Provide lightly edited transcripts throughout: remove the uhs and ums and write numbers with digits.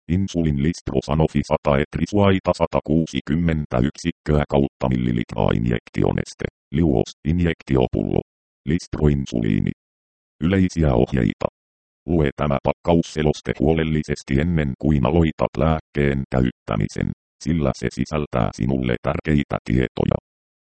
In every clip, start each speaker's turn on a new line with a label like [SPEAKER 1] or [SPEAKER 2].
[SPEAKER 1] Insulin Listrosanofi 100 etrisuaita 160 yksikköä kautta millilitraa injektioneste. Liuos, injektiopullo. Listroinsuliini. Yleisiä ohjeita. Lue tämä pakkausseloste huolellisesti ennen kuin aloitat lääkkeen käyttämisen, sillä se sisältää sinulle tärkeitä tietoja.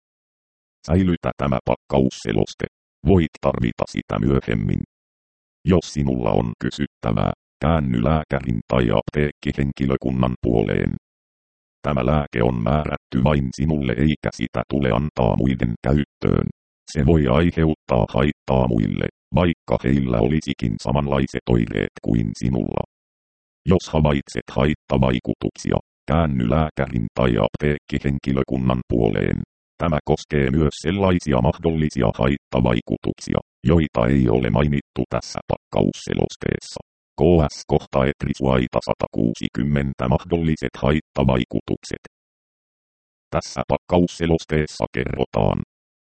[SPEAKER 1] Säilytä tämä pakkausseloste. Voit tarvita sitä myöhemmin. Jos sinulla on kysyttävää, käänny lääkärin tai apteekkihenkilökunnan puoleen. Tämä lääke on määrätty vain sinulle eikä sitä tule antaa muiden käyttöön. Se voi aiheuttaa haittaa muille, vaikka heillä olisikin samanlaiset oireet kuin sinulla. Jos havaitset haittavaikutuksia, käänny lääkärin tai apteekkihenkilökunnan puoleen. Tämä koskee myös sellaisia mahdollisia haittavaikutuksia, joita ei ole mainittu tässä pakkausselosteessa. KS kohta etrisuaita 160 mahdolliset haittavaikutukset. Tässä pakkausselosteessa kerrotaan.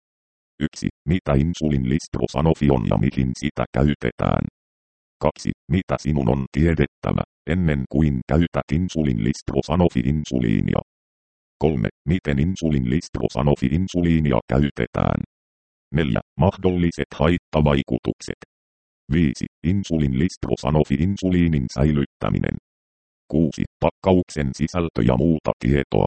[SPEAKER 1] 1. Mitä insulin Listrosanofi on ja mihin sitä käytetään. 2. Mitä sinun on tiedettävä, ennen kuin käytät insulin Listrosanofi-insuliinia. 3. Miten insulin Listrosanofi-insuliinia käytetään. 4. Mahdolliset haittavaikutukset. 5. Insulin Listrosanofi-insuliinin säilyttäminen. 6. Pakkauksen sisältö ja muuta tietoa.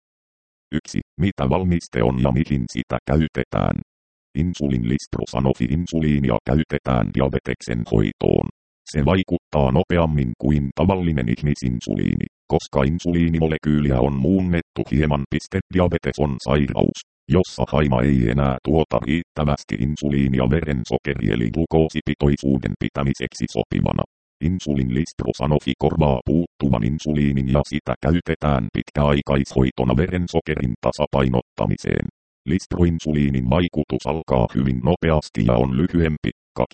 [SPEAKER 1] 1. Mitä valmiste on ja mihin sitä käytetään. Insulin Listrosanofi-insuliinia käytetään diabeteksen hoitoon. Se vaikuttaa nopeammin kuin tavallinen ihmisinsuliini, koska insuliinimolekyyliä on muunnettu hieman. Diabetes on sairaus, jossa haima ei enää tuota riittävästi insuliinia verensokeri eli glukoosipitoisuuden pitämiseksi sopivana. Insulin Listrosanofi korvaa puuttuvan insuliinin ja sitä käytetään pitkäaikaishoitona verensokerin tasapainottamiseen. Listroinsuliinin vaikutus alkaa hyvin nopeasti ja on lyhyempi,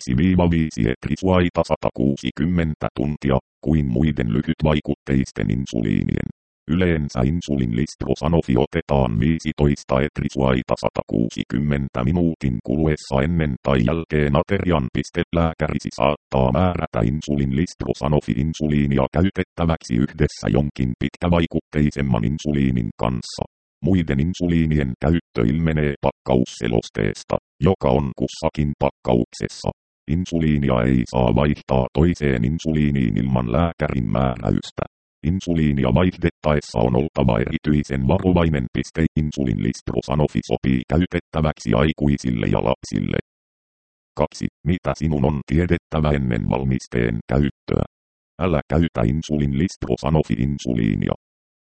[SPEAKER 1] 2-5 etrisuaita 160 tuntia, kuin muiden lyhytvaikutteisten insuliinien. Yleensä insulin Listrosanofi otetaan 15 etrisuaita 160 minuutin kuluessa ennen tai jälkeen aterian. Lääkärisi saattaa määrätä insulin Listrosanofi-insuliinia käytettäväksi yhdessä jonkin pitkävaikutteisemman insuliinin kanssa. Muiden insuliinien käyttö ilmenee pakkausselosteesta, joka on kussakin pakkauksessa. Insuliinia ei saa vaihtaa toiseen insuliiniin ilman lääkärin määräystä. Insuliinia vaihdettaessa on oltava erityisen varovainen. Insulin Listrosanofi sopii käytettäväksi aikuisille ja lapsille. 2. Mitä sinun on tiedettävä ennen valmisteen käyttöä? Älä käytä insulin Listrosanofi-insuliinia.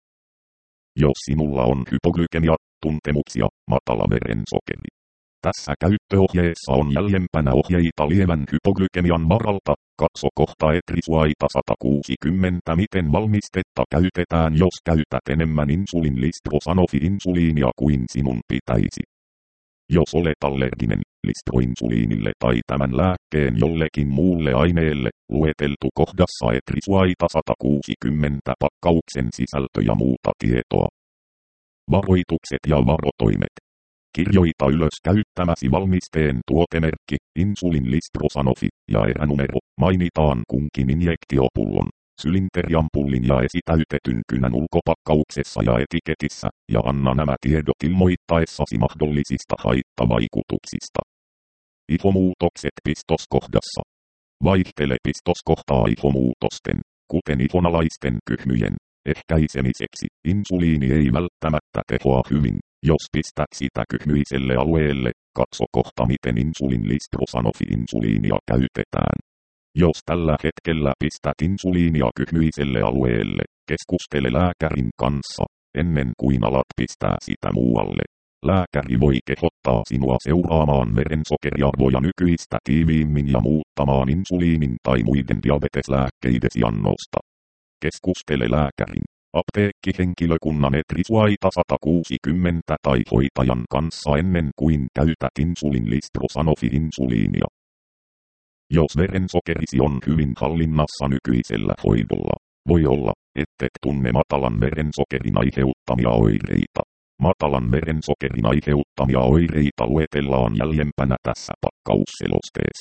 [SPEAKER 1] Jos sinulla on hypoglykemia-tuntemuksia, matala verensokeri. Tässä käyttöohjeessa on jäljempänä ohjeita lievän hypoglykemian varalta. Katso kohta etrisuaita 160 miten valmistetta käytetään jos käytät enemmän insulin Listrosanofi-insuliinia kuin sinun pitäisi. Jos olet allerginen listroinsuliinille tai tämän lääkkeen jollekin muulle aineelle, lueteltu kohdassa etrisuaita 160 pakkauksen sisältö ja muuta tietoa. Varoitukset ja varotoimet. Kirjoita ylös käyttämäsi valmisteen tuotemerkki, insulin Listrosanofi, ja eränumero, mainitaan kunkin injektiopullon, sylinteriampullin ja esitäytetyn kynän ulkopakkauksessa ja etiketissä, ja anna nämä tiedot ilmoittaessasi mahdollisista haittavaikutuksista. Ihomuutokset pistoskohdassa. Vaihtele pistoskohtaa ihomuutosten, kuten ihonalaisten kyhmyjen, ehkäisemiseksi. Insuliini ei välttämättä tehoa hyvin. Jos pistät sitä kyhmyiselle alueelle, katso kohta miten insulin Listrosanofi-insuliinia käytetään. Jos tällä hetkellä pistät insuliinia kyhmyiselle alueelle, keskustele lääkärin kanssa, ennen kuin alat pistää sitä muualle. Lääkäri voi kehottaa sinua seuraamaan verensokeriarvoja nykyistä tiiviimmin ja muuttamaan insuliinin tai muiden diabeteslääkkeidesi annosta. Keskustele lääkärin, apteekkihenkilökunnan etrisuaita 160 tai hoitajan kanssa ennen kuin käytät insulin Listrosanofi-insuliinia. Jos verensokerisi on hyvin hallinnassa nykyisellä hoidolla, voi olla, ettet tunne matalan verensokerin aiheuttamia oireita. Matalan verensokerin aiheuttamia oireita luetellaan jäljempänä tässä pakkausselosteessa.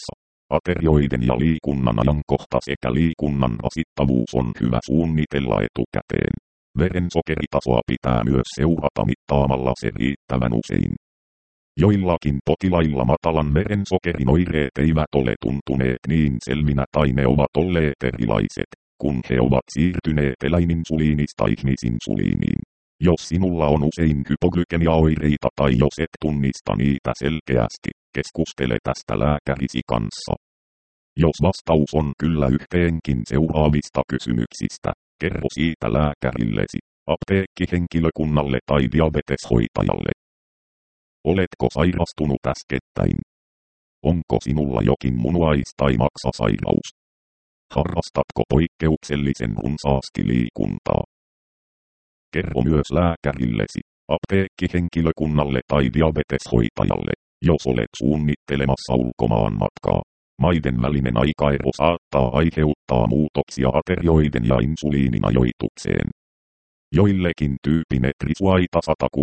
[SPEAKER 1] Aterioiden ja liikunnan ajankohta sekä liikunnan rasittavuus on hyvä suunnitella etukäteen. Verensokeritasoa pitää myös seurata mittaamalla se riittävän usein. Joillakin potilailla matalan verensokerin oireet eivät ole tuntuneet niin selvinä tai ne ovat olleet erilaiset, kun he ovat siirtyneet eläininsuliinista ihmisinsuliiniin. Jos sinulla on usein hypoglykemiaoireita tai jos et tunnista niitä selkeästi, keskustele tästä lääkärisi kanssa. Jos vastaus on kyllä yhteenkin seuraavista kysymyksistä, kerro siitä lääkärillesi, apteekkihenkilökunnalle tai diabeteshoitajalle. Oletko sairastunut äskettäin? Onko sinulla jokin munuais- tai maksasairaus? Harrastatko poikkeuksellisen runsaasti liikuntaa? Kerro myös lääkärillesi, apteekkihenkilökunnalle tai diabeteshoitajalle, jos olet suunnittelemassa ulkomaanmatkaa. Maiden välinen aikaero saattaa aiheuttaa muutoksia aterioiden ja insuliinin ajoitukseen. Joillekin tyyppimetrisuaita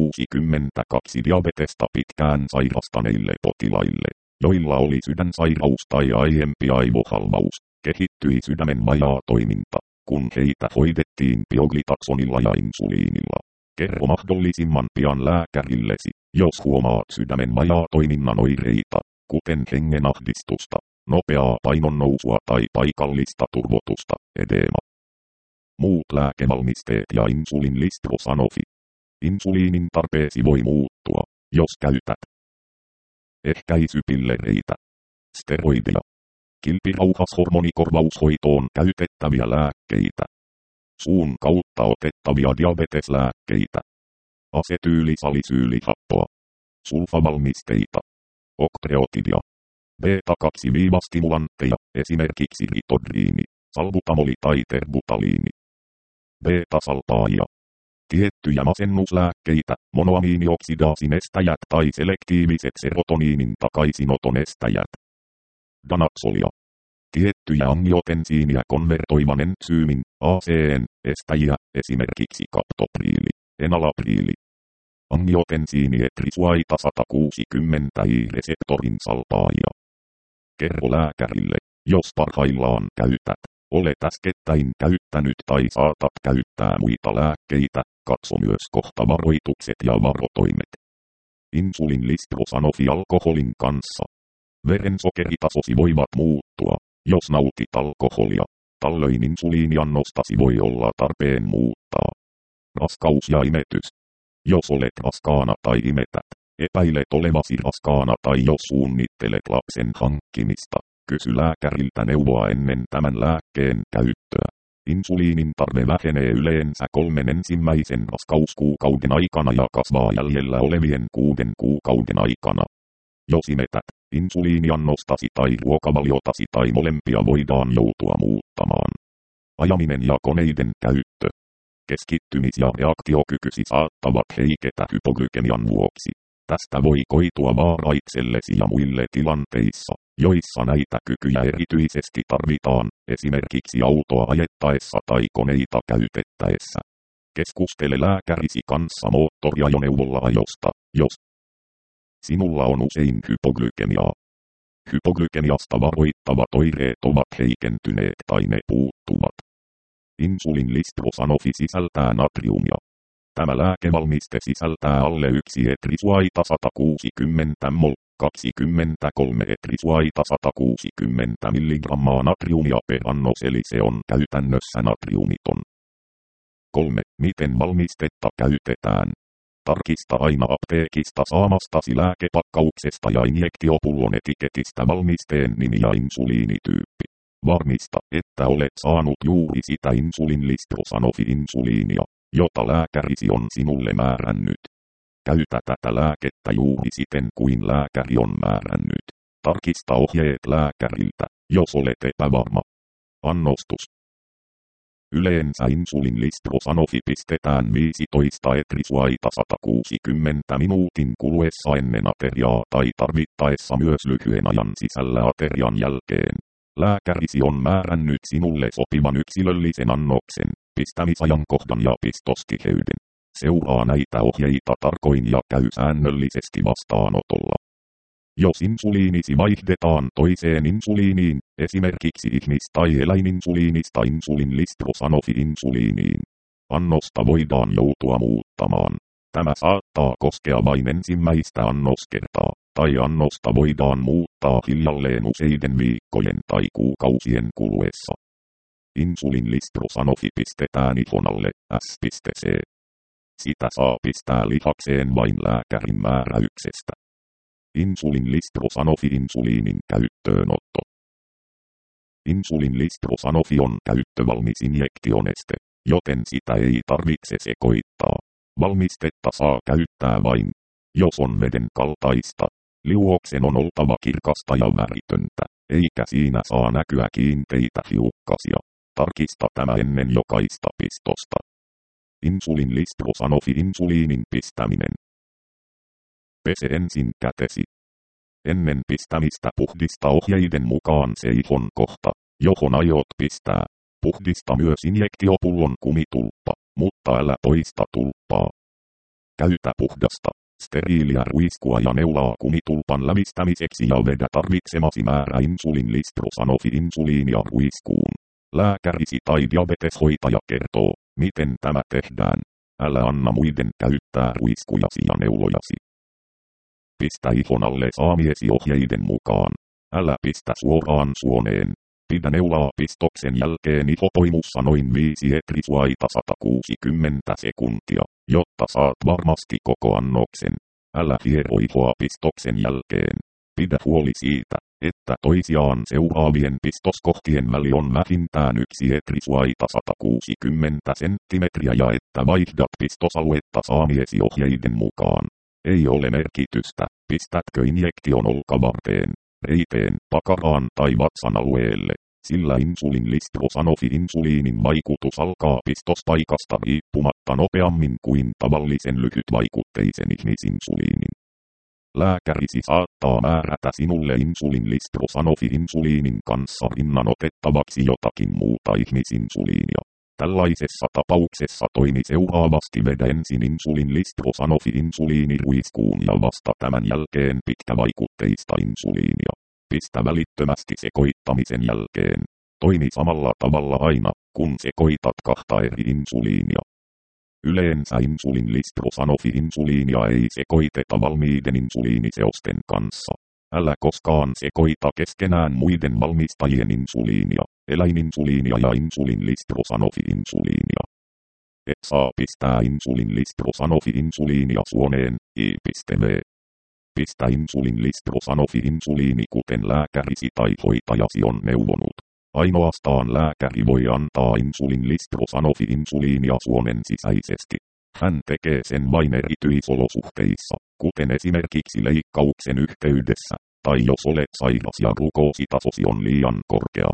[SPEAKER 1] 162 diabetesta pitkään sairastaneille potilaille, joilla oli sydänsairaus tai aiempi aivohalvaus, kehittyi sydämen vajaatoiminta, kun heitä hoidettiin pioglitaksonilla ja insuliinilla. Kerro mahdollisimman pian lääkärillesi, jos huomaat sydämen vajaatoiminnan oireita, kuten hengenahdistusta, nopeaa painonnousua tai paikallista turvotusta, edeema. Muut lääkevalmisteet ja insulin Listrosanofi. Insuliinin tarpeesi voi muuttua, jos käytät ehkäisypillereitä, steroideja, kilpirauhashormonikorvaushoitoon käytettäviä lääkkeitä, suun kautta otettavia diabeteslääkkeitä, asetyylisalisyylihappoa, sulfavalmisteita, okreotidia, beta-2-stimulantteja, esimerkiksi ritodriini, salbutamoli tai terbutaliini, beta-salpaajia, tiettyjä masennuslääkkeitä, monoamiinioksidaasin estäjät tai selektiiviset serotoniinin takaisinoton estäjät, danaxolia, tiettyjä angiotensiiniä konvertoivan entsyymin, ACN, estäjiä, esimerkiksi kaptopriili, enalapriili, angiotensiinietrisuaita 160 I-reseptorin salpaajia. Kerro lääkärille, jos parhaillaan käytät, olet äskettäin käyttänyt tai saatat käyttää muita lääkkeitä, katso myös kohtavaroitukset ja varotoimet. Insulin Listrosanofi alkoholin kanssa. Verensokeritasosi voivat muuttua, jos nautit alkoholia. Tällöin insuliiniannostasi voi olla tarpeen muuttaa. Raskaus ja imetys. Jos olet raskaana tai imetät, epäilet olevasi raskaana tai jos suunnittelet lapsen hankkimista, kysy lääkäriltä neuvoa ennen tämän lääkkeen käyttöä. Insuliinin tarve vähenee yleensä 3 ensimmäisen raskauskuukauden aikana ja kasvaa jäljellä olevien 6 kuukauden aikana. Jos imetät, insuliiniannostasi tai ruokavaliotasi tai molempia voidaan joutua muuttamaan. Ajaminen ja koneiden käyttö. Keskittymis- ja reaktiokykysi saattavat heiketä hypoglykemian vuoksi. Tästä voi koitua vaara itsellesi ja muille tilanteissa, joissa näitä kykyjä erityisesti tarvitaan, esimerkiksi autoa ajettaessa tai koneita käytettäessä. Keskustele lääkärisi kanssa moottoriajoneuvolla ajosta, jos sinulla on usein hypoglykemiaa. Hypoglykemiasta varoittavat oireet ovat heikentyneet tai ne puuttuvat. Insulin Listrosanofi sisältää natriumia. Tämä lääkevalmiste sisältää alle 1 etrisuaita 160 mol, 23 etrisuaita 160 mg natriumia per annos eli se on käytännössä natriumiton. 3. Miten valmistetta käytetään? Tarkista aina apteekista saamastasi lääkepakkauksesta ja injektiopullon etiketistä valmisteen nimi ja insuliinityyppi. Varmista, että olet saanut juuri sitä insulin Listrosanofi-insuliinia, jota lääkärisi on sinulle määrännyt. Käytä tätä lääkettä juuri siten kuin lääkäri on määrännyt. Tarkista ohjeet lääkäriltä, jos olet epävarma. Annostus. Yleensä insulin Listrosanofi pistetään 15 etrisuaita 160 minuutin kuluessa ennen ateriaa tai tarvittaessa myös lyhyen ajan sisällä aterian jälkeen. Lääkärisi on määrännyt sinulle sopivan yksilöllisen annoksen, pistämisajankohdan ja pistostiheyden. Seuraa näitä ohjeita tarkoin ja käy säännöllisesti vastaanotolla. Jos insuliinisi vaihdetaan toiseen insuliiniin, esimerkiksi ihmis- tai eläininsuliinista insulinlistrosanofi-insuliiniin, annosta voidaan joutua muuttamaan. Tämä saattaa koskea vain ensimmäistä annoskertaa, tai annosta voidaan muuttaa hiljalleen useiden viikkojen tai kuukausien kuluessa. Insulinlistrosanofi pistetään ihon alle S.C. Sitä saa pistää lihakseen vain lääkärin määräyksestä. Insulinlistrosanofi-insuliinin käyttöönotto. Insulinlistrosanofi on käyttövalmis injektioneste, joten sitä ei tarvitse sekoittaa. Valmistetta saa käyttää vain, jos on veden kaltaista. Liuoksen on oltava kirkasta ja väritöntä, eikä siinä saa näkyä kiinteitä hiukkasia. Tarkista tämä ennen jokaista pistosta. Insulinlistrosanofi-insuliinin pistäminen. Pese ensin kätesi. Ennen pistämistä puhdista ohjeiden mukaan se ihon kohta, johon aiot pistää. Puhdista myös injektiopullon kumitulppa, mutta älä poista tulppaa. Käytä puhdasta, steriiliä ruiskua ja neulaa kumitulpan lävistämiseksi ja vedä tarvitsemasi määrä insulinlistrosanofi-insuliinia ruiskuun. Lääkärisi tai diabeteshoitaja kertoo, miten tämä tehdään. Älä anna muiden käyttää ruiskujasi ja neulojasi. Pistä ihon alle saamiesi ohjeiden mukaan. Älä pistä suoraan suoneen. Pidä neulaa pistoksen jälkeen ihopoimussa noin 5 etrisuaita 160 sekuntia, jotta saat varmasti koko annoksen. Älä hiero ihoa pistoksen jälkeen. Pidä huoli siitä, että toisiaan seuraavien pistoskohtien väli on vähintään 1 etrisuaita 160 senttimetriä ja että vaihdat pistosaluetta saamiesi ohjeiden mukaan. Ei ole merkitystä, pistätkö injektion olkavarteen, reiteen, pakaraan tai vatsan alueelle, sillä insulinlistrosanofi-insuliinin vaikutus alkaa pistospaikasta riippumatta nopeammin kuin tavallisen lyhytvaikutteisen ihmisinsuliinin. Lääkärisi saattaa määrätä sinulle insulinlistrosanofi-insuliinin kanssa rinnan otettavaksi jotakin muuta ihmisinsuliinia. Tällaisessa tapauksessa toimi seuraavasti: vedä ensin insulinlistrosanofi-insuliini ruiskuun ja vasta tämän jälkeen pitkävaikutteista insuliinia. Pistä välittömästi sekoittamisen jälkeen. Toimi samalla tavalla aina, kun sekoitat 2 eri insuliinia. Yleensä insulinlistrosanofi-insuliinia ei sekoiteta valmiiden insuliiniseosten kanssa. Älä koskaan sekoita keskenään muiden valmistajien insuliinia, eläininsuliinia ja insulinlistrosanofi-insuliinia. Et saa pistää insulinlistrosanofi-insuliinia suoneen, i.v. Pistä insulinlistrosanofi-insuliini kuten lääkärisi tai hoitajasi on neuvonut. Ainoastaan lääkäri voi antaa insulinlistrosanofi-insuliinia suonen sisäisesti. Hän tekee sen vain erityisolosuhteissa, kuten esimerkiksi leikkauksen yhteydessä, tai jos olet sairas ja glukoositasosi on liian korkea.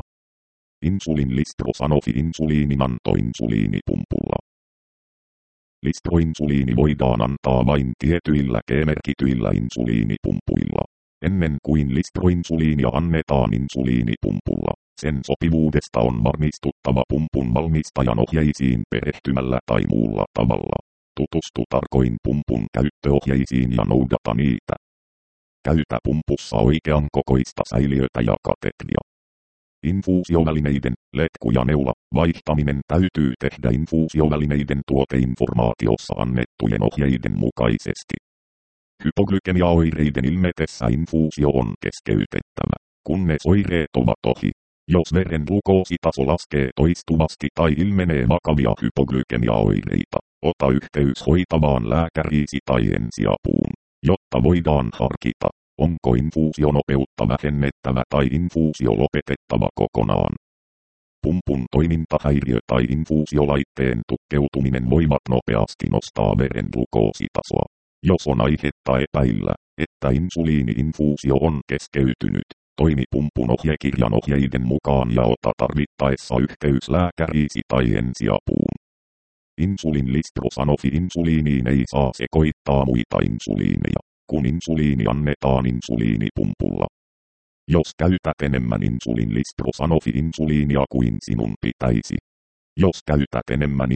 [SPEAKER 1] Insulinlistrosanofi-insuliinin anto insuliinipumpulla. Listroinsuliini voidaan antaa vain tietyillä G-merkityillä insuliinipumpuilla. Ennen kuin listroinsuliinia annetaan insuliinipumpulla, sen sopivuudesta on varmistuttava pumpun valmistajan ohjeisiin perehtymällä tai muulla tavalla. Tutustu tarkoin pumpun käyttöohjeisiin ja noudata niitä. Käytä pumpussa oikean kokoista säiliötä ja katetria. Infuusiovälineiden, letku ja neula, vaihtaminen täytyy tehdä infuusiovälineiden tuoteinformaatiossa annettujen ohjeiden mukaisesti. Hypoglykemiaoireiden ilmetessä infuusio on keskeytettävä, kunnes oireet ovat ohi. Jos veren glukoositaso laskee toistuvasti tai ilmenee vakavia hypoglykemiaoireita, ota yhteys hoitavaan lääkäriisi tai ensiapuun, jotta voidaan harkita, onko infuusionopeutta vähennettävä tai infuusio lopetettava kokonaan. Pumpun toimintahäiriö tai infuusiolaitteen tukkeutuminen voivat nopeasti nostaa veren glukoositasoa. Jos on aihetta epäillä, että insuliini-infuusio on keskeytynyt, toimi pumpun ohjekirjan ohjeiden mukaan ja ota tarvittaessa yhteys lääkäriisi tai ensiapuun. Insulinlistrosanofi-insuliiniin ei saa sekoittaa muita insuliineja, kun insuliini annetaan insuliinipumpulla. Jos käytät enemmän insulinlistrosanofi-insuliinia kuin sinun pitäisi. Jos käytät enemmän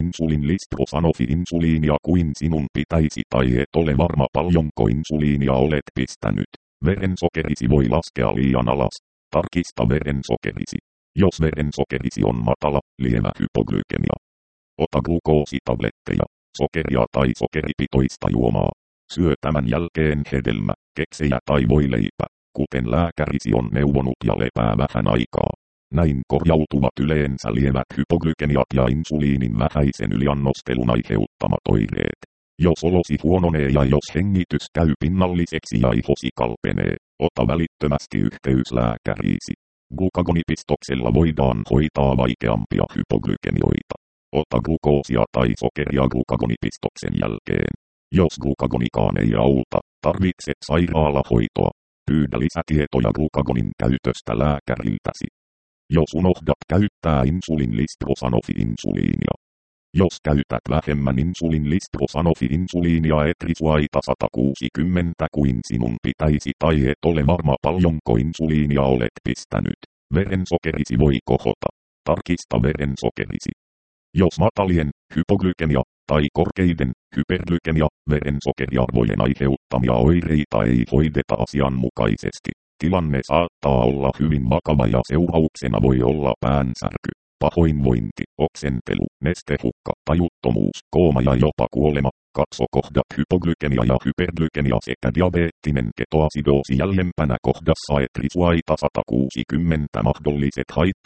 [SPEAKER 1] insulinlistrosanofi-insuliinia kuin sinun pitäisi tai et ole varma paljonko insuliinia olet pistänyt, Verensokerisi voi laskea liian alas. Tarkista verensokerisi. Jos verensokerisi on matala, lievä hypoglykemia. Ota glukoositabletteja, sokeria tai sokeripitoista juomaa. Syö tämän jälkeen hedelmä, keksejä tai voileipä, kuten lääkärisi on neuvonut ja lepää vähän aikaa. Näin korjautuvat yleensä lievät hypoglykemiat ja insuliinin vähäisen yliannostelun aiheuttamat oireet. Jos olosi huononee ja jos hengitys käy pinnalliseksi ja ihosi kalpenee, ota välittömästi yhteys lääkäriisi. Glukagonipistoksella voidaan hoitaa vaikeampia hypoglykemioita. Ota glukoosia tai sokeria glukagonipistoksen jälkeen. Jos glukagonikaan ei auta, tarvitset sairaalahoitoa. Pyydä lisätietoja glukagonin käytöstä lääkäriltäsi. Jos unohdat käyttää insulin-listrosaноfi-insuliinia. Jos käytät vähemmän insulin-listrosaноfi-insuliinia etrisuaita 160 kuin sinun pitäisi tai et ole varma paljonko insuliinia olet pistänyt, verensokerisi voi kohota. Tarkista verensokerisi. Jos matalien, hypoglykemia, tai korkeiden, hyperglykemia, verensokeriarvojen aiheuttamia oireita ei hoideta asianmukaisesti, tilanne saattaa olla hyvin vakava ja seurauksena voi olla päänsärky, pahoinvointi, oksentelu, nestehukka, tajuttomuus, kooma ja jopa kuolema. Katso kohdat hypoglykemia ja hyperglykemia sekä diabeettinen ketoasidoosi jäljempänä kohdassa etrisuaita 160 mahdolliset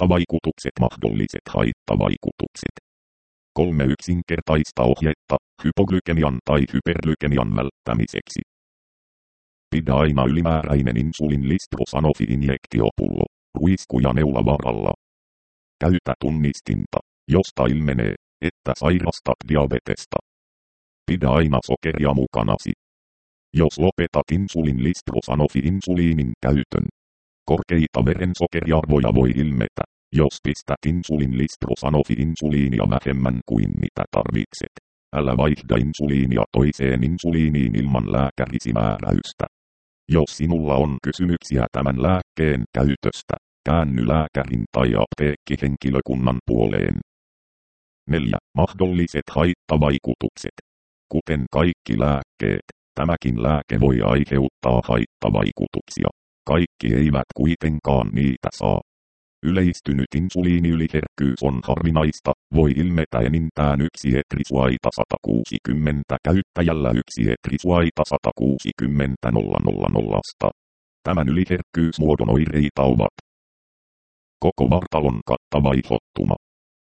[SPEAKER 1] haittavaikutukset. 3 yksinkertaista ohjetta hypoglykemian tai hyperglykemian välttämiseksi. Pidä aina ylimääräinen insulin-listrosaноfi-injektiopullo, ruisku ja neulavaralla. Käytä tunnistinta, josta ilmenee, että sairastat diabetesta. Pidä aina sokeria mukanasi. Jos lopetat insulin-listrosaноfi-insuliinin käytön, korkeita verensokeriarvoja voi ilmetä, jos pistät insulin-listrosaноfi-insuliinia vähemmän kuin mitä tarvitset. Älä vaihda insuliinia toiseen insuliiniin ilman lääkärisi määräystä. Jos sinulla on kysymyksiä tämän lääkkeen käytöstä, käänny lääkärin tai apteekkihenkilökunnan puoleen. 4. Mahdolliset haittavaikutukset. Kuten kaikki lääkkeet, tämäkin lääke voi aiheuttaa haittavaikutuksia. Kaikki eivät kuitenkaan niitä saa. Yleistynyt insuliiniyliherkkyys on harvinaista, voi ilmetä enintään 1 etrisuaita 160 käyttäjällä 1 etrisuaita 160 000. Tämän yliherkkyysmuodon oireita ovat koko vartalon kattava ihottuma,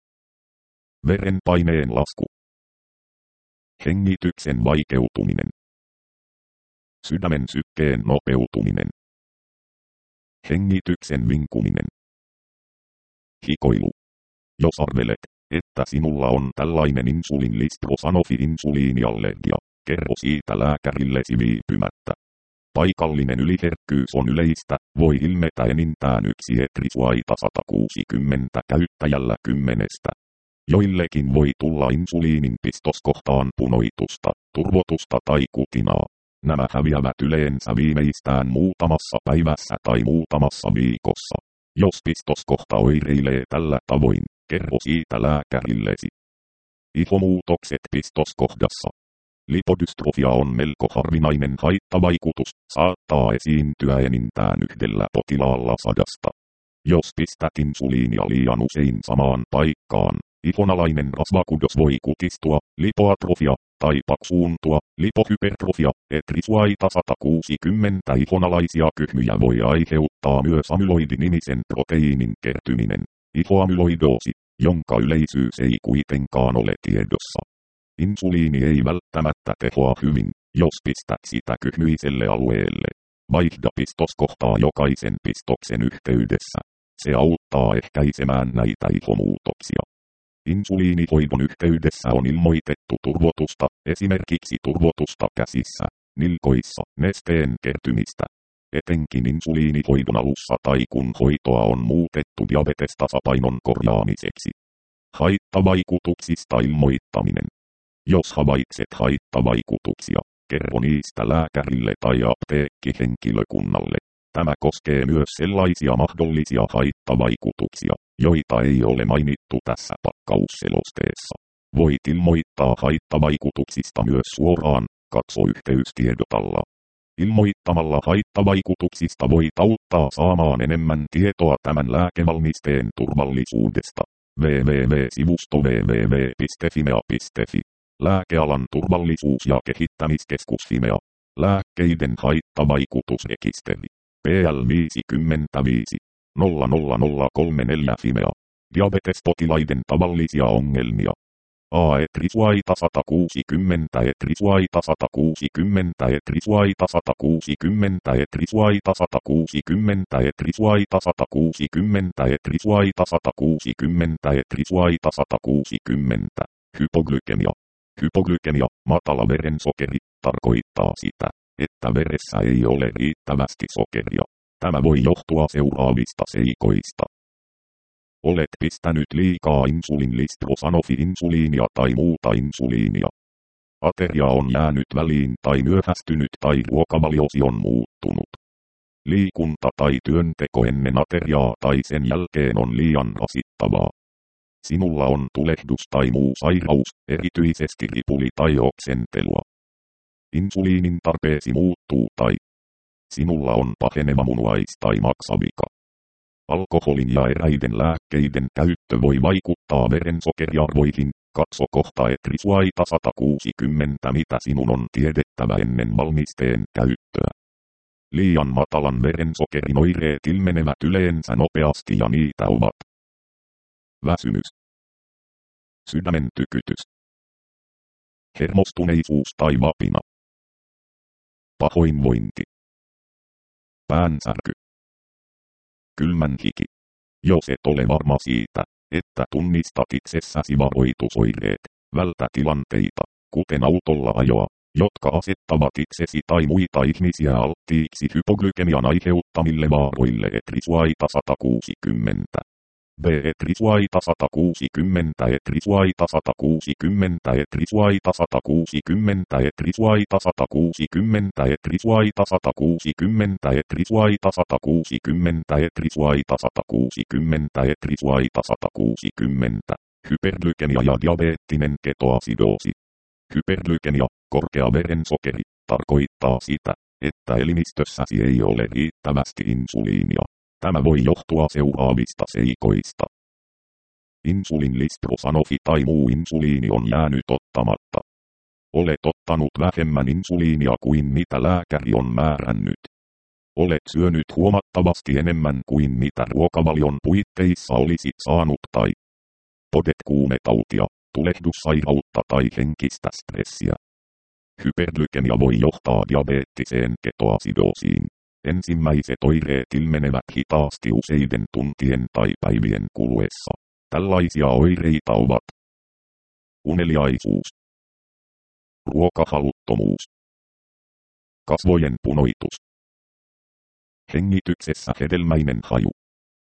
[SPEAKER 1] verenpaineen lasku, hengityksen vaikeutuminen, sydämen sykkeen nopeutuminen, hengityksen vinkuminen, hikoilu. Jos arvelet, että sinulla on tällainen insulin-listrosaноfi-insuliiniallergia, kerro siitä lääkärillesi viipymättä. Paikallinen yliherkkyys on yleistä, voi ilmetä enintään 1 etrisuaita 160 käyttäjällä 10. Joillekin voi tulla insuliinin pistoskohtaan punoitusta, turvotusta tai kutinaa. Nämä häviävät yleensä viimeistään muutamassa päivässä tai muutamassa viikossa. Jos pistoskohta oireilee tällä tavoin, kerro siitä lääkärillesi. Ihomuutokset pistoskohdassa. Lipodystrofia on melko harvinainen haittavaikutus, saattaa esiintyä enintään 1 potilaalla 100. Jos pistät insuliinia liian usein samaan paikkaan, ihonalainen rasvakudos voi kutistua, lipoatrofia, tai paksuuntua, lipohypertrofia, etrisuaita 160 ihonalaisia kyhmyjä voi aiheuttaa myös amyloidinimisen proteiinin kertyminen, ihoamyloidoosi, jonka yleisyys ei kuitenkaan ole tiedossa. Insuliini ei välttämättä tehoa hyvin, jos pistät sitä kyhmyiselle alueelle. Vaihda pistoskohtaa jokaisen pistoksen yhteydessä. Se auttaa ehkäisemään näitä ihomuutoksia. Insuliinihoidon yhteydessä on ilmoitettu turvotusta, esimerkiksi turvotusta käsissä, nilkoissa, nesteen kertymistä. Etenkin insuliinihoidon alussa tai kun hoitoa on muutettu diabetestasapainon korjaamiseksi. Haittavaikutuksista ilmoittaminen. Jos havaitset haittavaikutuksia, kerro niistä lääkärille tai apteekkihenkilökunnalle. Tämä koskee myös sellaisia mahdollisia haittavaikutuksia, joita ei ole mainittu tässä pakkausselosteessa. Voit ilmoittaa haittavaikutuksista myös suoraan, katso yhteystiedot alla. Ilmoittamalla haittavaikutuksista voit auttaa saamaan enemmän tietoa tämän lääkevalmisteen turvallisuudesta. www.sivusto www.fimea.fi. Lääkealan turvallisuus- ja kehittämiskeskus Fimea. Lääkkeiden haittavaikutusrekisteri. PL 55 00034 Fimea. Diabetespotilaiden tavallisia ongelmia. Etrisuaita 160, etrisuaita 160, etrisuaita 160, etrisuaita 160, etrisuaita 160, etrisuaita 160, etrisuaita 160. Hypoglykemia. Hypoglykemia, matala verensokeri, tarkoittaa sitä, että veressä ei ole riittävästi sokeria. Tämä voi johtua seuraavista seikoista. Olet pistänyt liikaa insuliinlistrosanofi-insuliinia tai muuta insuliinia. Ateria on jäänyt väliin tai myöhästynyt tai ruokavaliosi on muuttunut. Liikunta tai työnteko ennen ateriaa tai sen jälkeen on liian rasittavaa. Sinulla on tulehdus tai muu sairaus, erityisesti ripuli tai oksentelua. Insuliinin tarpeesi muuttuu tai sinulla on paheneva munuais- tai maksavika. Alkoholin ja eräiden lääkkeiden käyttö voi vaikuttaa verensokeriarvoihin. Katso kohta etrisuaita 160, mitä sinun on tiedettävä ennen valmisteen käyttöä. Liian matalan verensokerin oireet ilmenevät yleensä nopeasti ja niitä ovat väsymys, sydämen tykytys, hermostuneisuus tai vapina, pahoinvointi, päänsärky, kylmän hiki. Jos et ole varma siitä, että tunnistat itsessäsi varoitusoireet, vältä tilanteita, kuten autolla ajoa, jotka asettavat itsesi tai muita ihmisiä alttiiksi hypoglykemian aiheuttamille vaaroille. Etrisuaita 160. Etrisuaita 160, etrisuaita 160, etrisuaita 160, etrisuaita 160, etrisuaita 160, etrisuaita 160, etrisuaita 160, etrisuaita 160. Hyperglykemia ja diabeettinen ketoasidoosi. Hyperglykemia, korkea verensokeri, tarkoittaa sitä, että elimistössäsi ei ole riittävästi insuliinia. Tämä voi johtua seuraavista seikoista. Insulinlistrosanofi tai muu insuliini on jäänyt ottamatta. Olet ottanut vähemmän insuliinia kuin mitä lääkäri on määrännyt. Olet syönyt huomattavasti enemmän kuin mitä ruokavalion puitteissa olisit saanut tai podet kuumetautia, tulehdussairautta tai henkistä stressiä. Hyperglykemia voi johtaa diabeettiseen ketoasidoosiin. Ensimmäiset oireet ilmenevät hitaasti useiden tuntien tai päivien kuluessa. Tällaisia oireita ovat uneliaisuus, ruokahaluttomuus, kasvojen punoitus, hengityksessä hedelmäinen haju,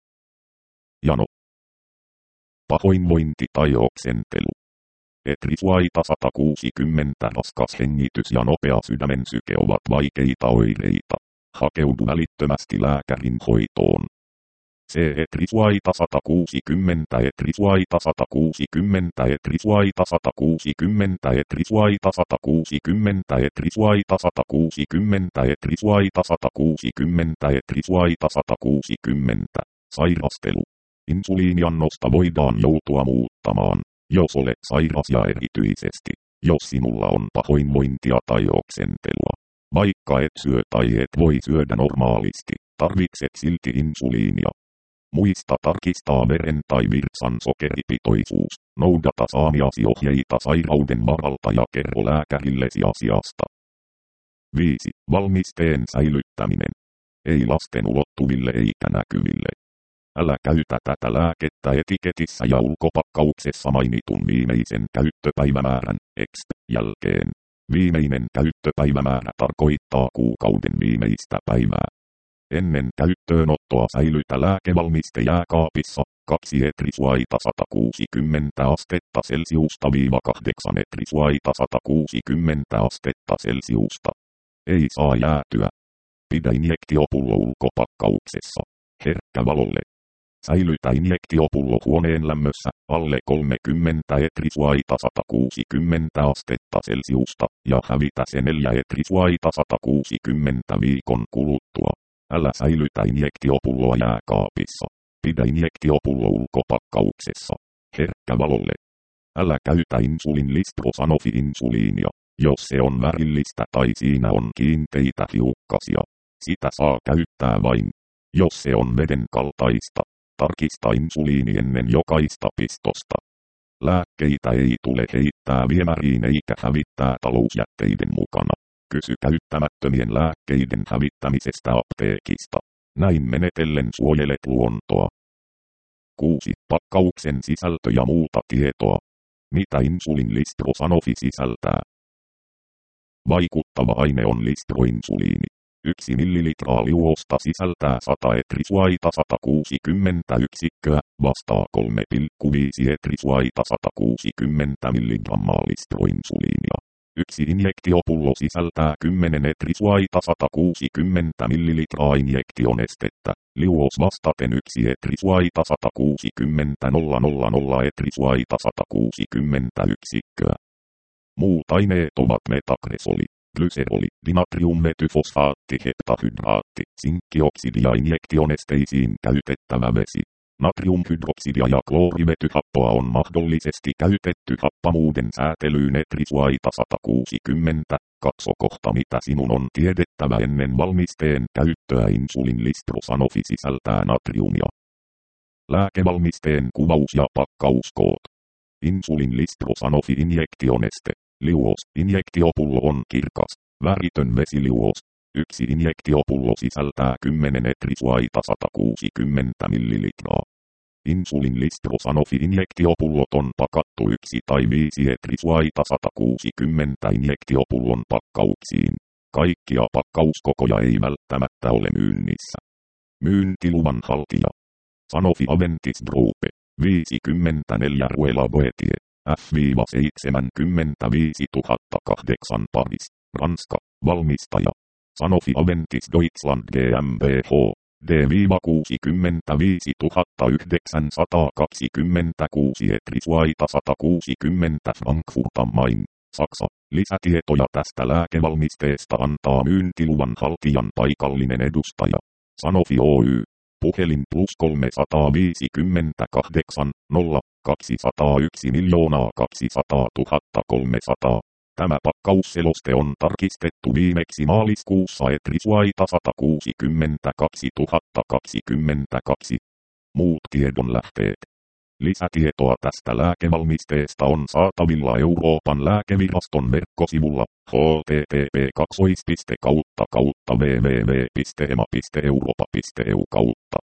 [SPEAKER 1] jano, pahoinvointi tai oksentelu. Etrisuaita 160, raskas hengitys ja nopea sydämen syke ovat vaikeita oireita. Hakeudu välittömästi lääkärin hoitoon. Etrisuaita 160, etrisuaita 160, etrisuaita 160, etrisuaita 160, etrisuaita 160, etrisuaita 160, etrisuaita 160. Sairastelu. Insuliiniannosta voidaan joutua muuttamaan, jos olet sairas ja erityisesti, jos sinulla on pahoinvointia tai oksentelua. Vaikka et syö tai et voi syödä normaalisti, tarvitset silti insuliinia. Muista tarkistaa veren tai virtsan sokeripitoisuus, noudata saamiasi ohjeita sairauden varalta ja kerro lääkärillesi asiasta. 5. Valmisteen säilyttäminen. Ei lasten ulottuville eikä näkyville. Älä käytä tätä lääkettä etiketissä ja ulkopakkauksessa mainitun viimeisen käyttöpäivämäärän, jälkeen. Viimeinen käyttöpäivämäärä tarkoittaa kuukauden viimeistä päivää. Ennen käyttöönottoa säilytä lääkevalmiste jääkaapissa, 2 etrisuaita 160 astetta Celsiusta - 8 etrisuaita 160 astetta Celsiusta. Ei saa jäätyä. Pidä injektiopullo ulkopakkauksessa, herkkä valolle. Säilytä injektiopullo huoneen lämmössä alle 30 etrisuaita 160 astetta Celsiusta ja hävitä se 4 etrisuaita 160 viikon kuluttua. Älä säilytä injektiopulloa jääkaapissa. Pidä injektiopullo ulkopakkauksessa. Herkkä valolle. Älä käytä insuliinlistrosanofi-insuliinia, jos se on värillistä tai siinä on kiinteitä hiukkasia. Sitä saa käyttää vain, jos se on veden kaltaista. Tarkista insuliini ennen jokaista pistosta. Lääkkeitä ei tule heittää viemäriin eikä hävittää talousjätteiden mukana. Kysy käyttämättömien lääkkeiden hävittämisestä apteekista. Näin menetellen suojelet luontoa. 6. Pakkauksen sisältö ja muuta tietoa. Mitä insuliinlistrosanofi sisältää? Vaikuttava aine on listroinsuliini. 1 millilitraa liuosta sisältää 100 etrisuaita 160 yksikköä, vastaa 3,5 etrisuaita 160 milligrammaa listroinsuliinia. 1 injektiopullo sisältää 10 etrisuaita 160 millilitraa injektionestettä, liuos vastaten 1 etrisuaita 160 000 etrisuaita 160 yksikköä. Muut aineet ovat metagresoli, glyseroli, dinatriummetyfosfaatti, heptahydraatti, sinkkioksidi ja injektionesteisiin käytettävä vesi. Natriumhydroksidia ja kloorivetyhappoa on mahdollisesti käytetty happamuuden säätelyyn etrisuaita 160. Katso kohta mitä sinun on tiedettävä ennen valmisteen käyttöä. Insuliinlistrosanofi sisältää natriumia. Lääkevalmisteen kuvaus ja pakkauskoot. Insuliinlistrosanofi injektioneste. Liuos. Injektiopullo on kirkas, väritön vesiliuos. 1 injektiopullo sisältää 10 etrisuaita 160 millilitraa. Insuliinlistrosanofi-injektiopullot on pakattu 1 tai 5 etrisuaita 160 injektiopullon pakkauksiin. Kaikkia pakkauskokoja ei välttämättä ole myynnissä. Myyntiluvan haltija. Sanofi Aventis Group. 54 Ruela Boetie. F-75008 Paris, Ranska. Valmistaja. Sanofi Aventis Deutschland GmbH. D-65926 etrisuaita 160 Frankfurt am Main, Saksa. Lisätietoja tästä lääkevalmisteesta antaa myyntiluvan haltijan paikallinen edustaja. Sanofi Oy. Puhelin +358 0 201 200 300. Tämä pakkausseloste on tarkistettu viimeksi maaliskuussa etrisuaita 162 022. Muut tiedonlähteet. Lisätietoa tästä lääkevalmisteesta on saatavilla Euroopan lääkeviraston verkkosivulla http://www.ema.europa.eu/.